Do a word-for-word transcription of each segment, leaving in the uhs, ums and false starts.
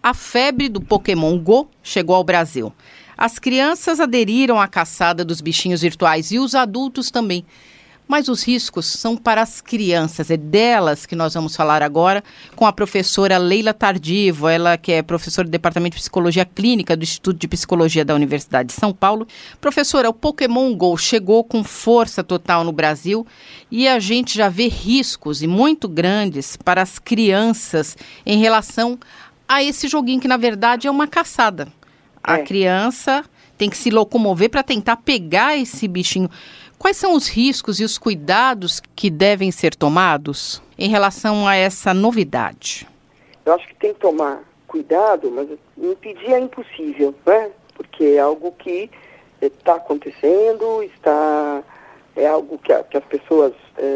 A febre do Pokémon Go chegou ao Brasil. As crianças aderiram à caçada dos bichinhos virtuais e os adultos também. Mas os riscos são para as crianças. É delas que nós vamos falar agora com a professora Leila Tardivo, ela que é professora do Departamento de Psicologia Clínica do Instituto de Psicologia da Universidade de São Paulo. Professora, o Pokémon Go chegou com força total no Brasil e a gente já vê riscos e muito grandes para as crianças em relação a esse joguinho que, na verdade, é uma caçada. A é. criança tem que se locomover para tentar pegar esse bichinho. Quais são os riscos e os cuidados que devem ser tomados em relação a essa novidade? Eu acho que tem que tomar cuidado, mas impedir é impossível, né? Porque é algo que está acontecendo, está, é algo que, a, que as pessoas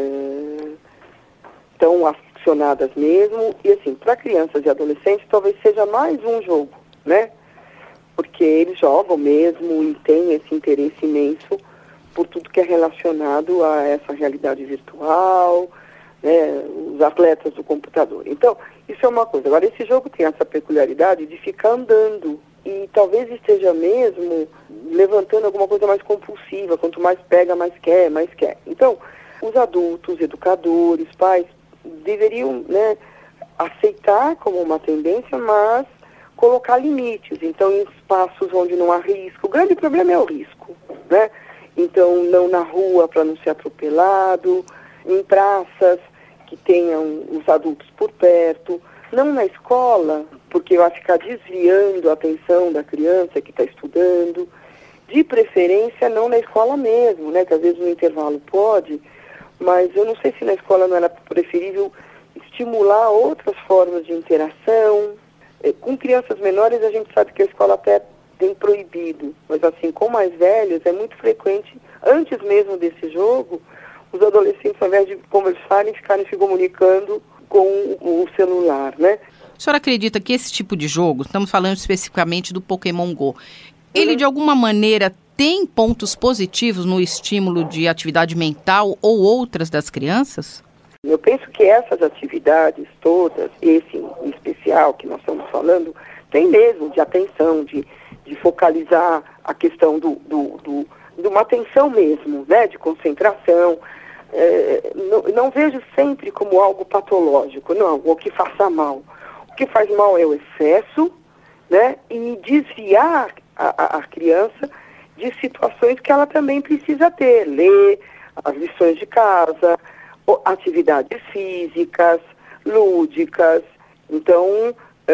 estão é, aficionadas mesmo. E assim, para crianças e adolescentes talvez seja mais um jogo, né? Porque eles jogam mesmo e têm esse interesse imenso por tudo que é relacionado a essa realidade virtual, né, os atletas do computador. Então, isso é uma coisa. Agora, esse jogo tem essa peculiaridade de ficar andando e talvez esteja mesmo levantando alguma coisa mais compulsiva. Quanto mais pega, mais quer, mais quer. Então, os adultos, educadores, pais, deveriam, né, aceitar como uma tendência, mas colocar limites. Então, em espaços onde não há risco. O grande problema é o risco, né? Então, não na rua para não ser atropelado, em praças que tenham os adultos por perto, não na escola, porque vai ficar desviando a atenção da criança que está estudando, de preferência não na escola mesmo, né, que às vezes no intervalo pode, mas eu não sei se na escola não era preferível estimular outras formas de interação. Com crianças menores a gente sabe que a escola até tem proibido, mas assim, com mais velhos é muito frequente, antes mesmo desse jogo, os adolescentes, ao invés de conversarem, ficarem se comunicando com o celular, né? A senhora acredita que esse tipo de jogo, estamos falando especificamente do Pokémon Go, ele uhum. de alguma maneira tem pontos positivos no estímulo de atividade mental ou outras das crianças? Eu penso que essas atividades todas, esse em especial que nós estamos falando, tem mesmo de atenção, de de focalizar a questão do, do, do, de uma atenção mesmo, né, de concentração. É, não, não vejo sempre como algo patológico, não, ou que faça mal. O que faz mal é o excesso, né, e desviar a, a, a criança de situações que ela também precisa ter, ler as lições de casa, atividades físicas, lúdicas. Então,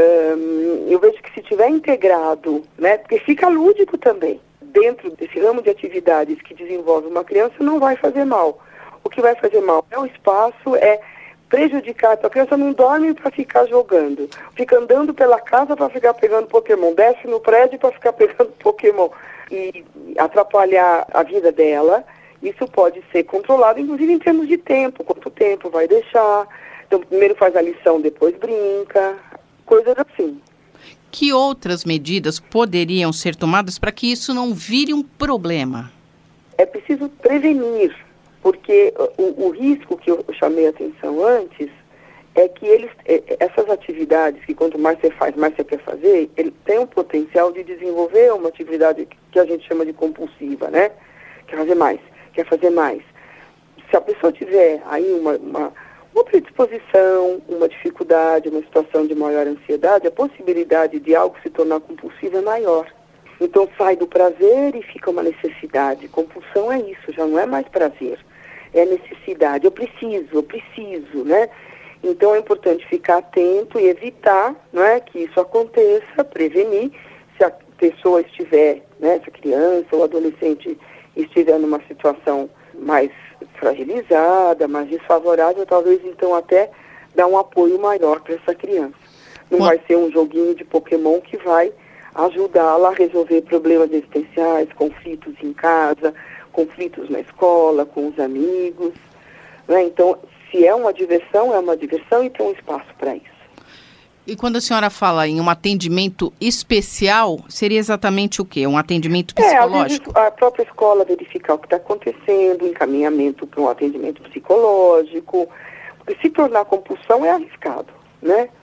Um, eu vejo que se tiver integrado, né, porque fica lúdico também, dentro desse ramo de atividades que desenvolve uma criança, não vai fazer mal. O que vai fazer mal é o espaço, é prejudicar. A criança não dorme para ficar jogando, fica andando pela casa para ficar pegando Pokémon, desce no prédio para ficar pegando Pokémon e atrapalhar a vida dela. Isso pode ser controlado, inclusive em termos de tempo, quanto tempo vai deixar. Então, primeiro faz a lição, depois brinca, coisas assim. Que outras medidas poderiam ser tomadas para que isso não vire um problema? É preciso prevenir, porque o, o risco que eu chamei a atenção antes é que eles, essas atividades que quanto mais você faz, mais você quer fazer, ele tem o potencial de desenvolver uma atividade que a gente chama de compulsiva, né? Quer fazer mais, quer fazer mais. Se a pessoa tiver aí uma... uma Uma predisposição, uma dificuldade, uma situação de maior ansiedade, a possibilidade de algo se tornar compulsivo é maior. Então sai do prazer e fica uma necessidade. Compulsão é isso, já não é mais prazer, é necessidade. Eu preciso, eu preciso, né? Então é importante ficar atento e evitar, não é, que isso aconteça, prevenir. Se a pessoa estiver, né, se a criança ou adolescente estiver numa situação mais fragilizada, mais desfavorável, talvez então até dar um apoio maior para essa criança. Não vai ser um joguinho de Pokémon que vai ajudá-la a resolver problemas existenciais, conflitos em casa, conflitos na escola, com os amigos, né? Então, se é uma diversão, é uma diversão e tem um espaço para isso. E quando a senhora fala em um atendimento especial, seria exatamente o quê? Um atendimento psicológico? É, às vezes a própria escola verificar o que está acontecendo, encaminhamento para um atendimento psicológico, porque se tornar compulsão é arriscado, né?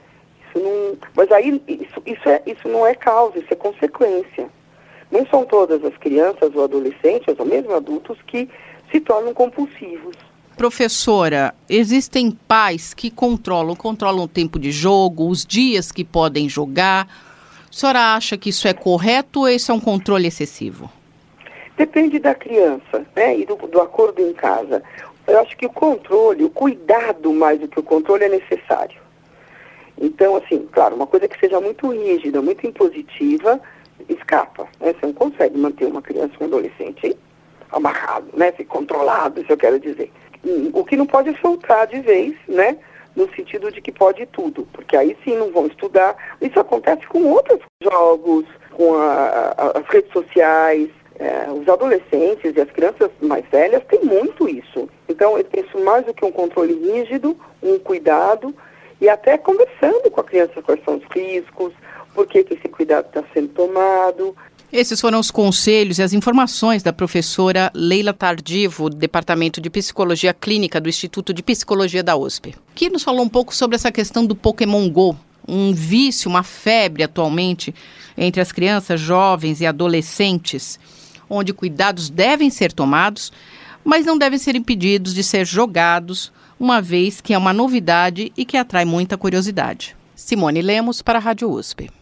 Isso não, mas aí isso, isso, é, isso não é causa, isso é consequência. Não são todas as crianças ou adolescentes, ou mesmo adultos, que se tornam compulsivos. Professora, existem pais que controlam, controlam o tempo de jogo, os dias que podem jogar. A senhora acha que isso é correto ou isso é um controle excessivo? Depende da criança, né, e do, do acordo em casa. Eu acho que o controle, o cuidado mais do que o controle é necessário. Então, assim, claro, uma coisa que seja muito rígida, muito impositiva, escapa, né? Você não consegue manter uma criança ou um adolescente amarrado, né? Controlado, isso eu quero dizer. O que não pode é soltar de vez, né? No sentido de que pode tudo, porque aí sim não vão estudar. Isso acontece com outros jogos, com a, a, as redes sociais. É, os adolescentes e as crianças mais velhas têm muito isso. Então, eu penso mais do que um controle rígido, um cuidado, e até conversando com a criança quais são os riscos, por que que esse cuidado está sendo tomado. Esses foram os conselhos e as informações da professora Leila Tardivo, do Departamento de Psicologia Clínica do Instituto de Psicologia da U S P, que nos falou um pouco sobre essa questão do Pokémon Go, um vício, uma febre atualmente entre as crianças, jovens e adolescentes, onde cuidados devem ser tomados, mas não devem ser impedidos de ser jogados, uma vez que é uma novidade e que atrai muita curiosidade. Simone Lemos para a Rádio U S P.